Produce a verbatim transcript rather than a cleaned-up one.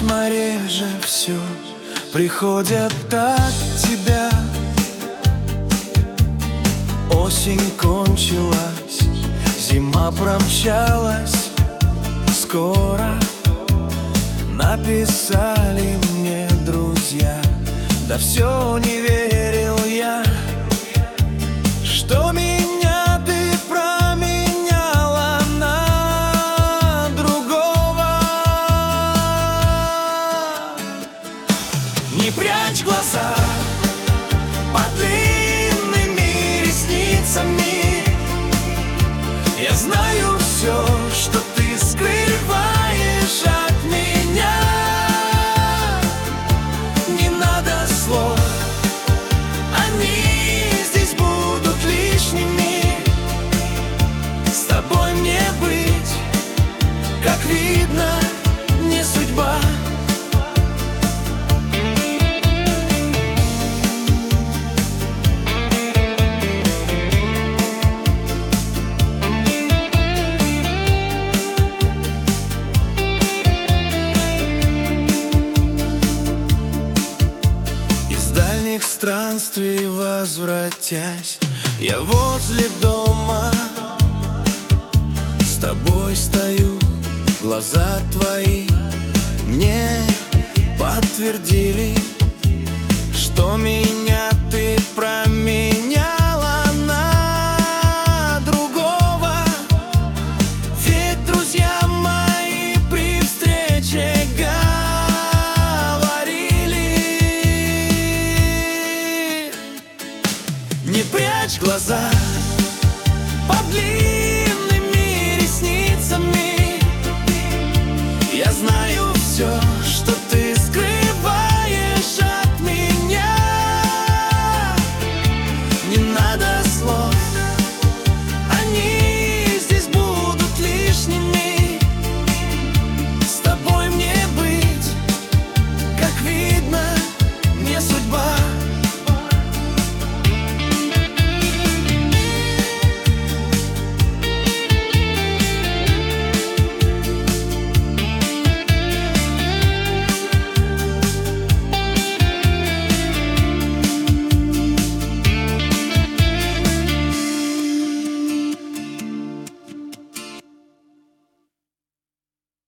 письма реже все приходят от тебя. Осень кончилась, зима промчалась скоро. Написали мне друзья, да все не верил я, что меня ты променяла на другого. Не прячь глаза под длинными ресницами, я знаю все, что ты скрываешь от меня. Не надо слов, они здесь будут лишними. С тобой мне быть, как видно, не судьба. Странствий возвратясь, я возле дома с тобой стою. Глаза твои мне подтвердили, что меня ты променяла на другого. Ведь друзья мои при встрече не прячь глаза под длинными